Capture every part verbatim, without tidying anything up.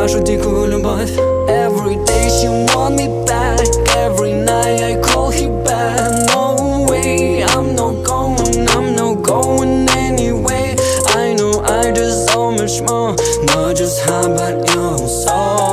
нашу дикую любовь. Every day she want me back, every night I call her back. No way, I'm not going, I'm not going anyway. I know I deserve so much more, but just how about you? So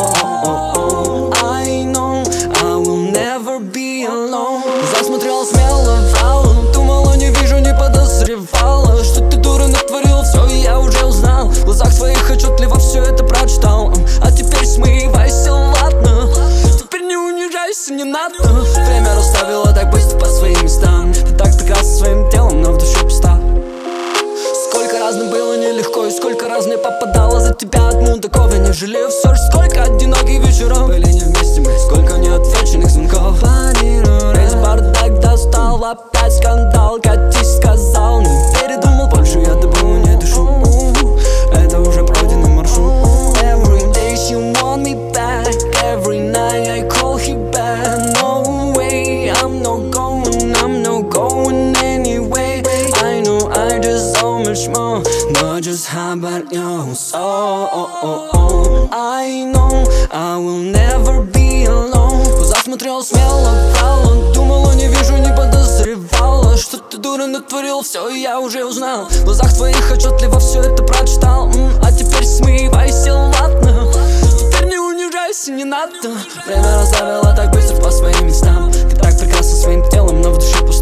I know I will never be alone. Засмотрел смело врала, думала не вижу, не подозревала, что ты дура натворила, все я уже узнал. В глазах твоих отчетливо все это прочитал. А теперь смывайся, ладно, теперь не унижайся, не надо. Время расставило так быстро по своим местам. Ты так прекрасна своим телом, но в душе пуста. Сколько разным было нелегко, и сколько разной попадало за тебя одну такого не жалею. Все же сколько одиноких вечеров были не вместе мы, сколько неотвеченных звонков. Весь бардак достал, опять скандал, катись, сказал. Не передумал, больше я тобой не дышу. Это уже пройденный маршрут. Every day she want me back, every night I call her back. No way, I'm not going, I'm not going anyway. I know I deserve so much more, but just how about you? So I know I will never be alone. Засмотрел смело врала, думала не вижу, не подозревала, что ты дура натворил, все я уже узнал. В глазах твоих отчетливо все это прочитал. А теперь смывайся, ладно, теперь не унижайся, не надо. Время расставило так быстро по своим местам. Ты так прекрасна своим телом, но в душе пусто.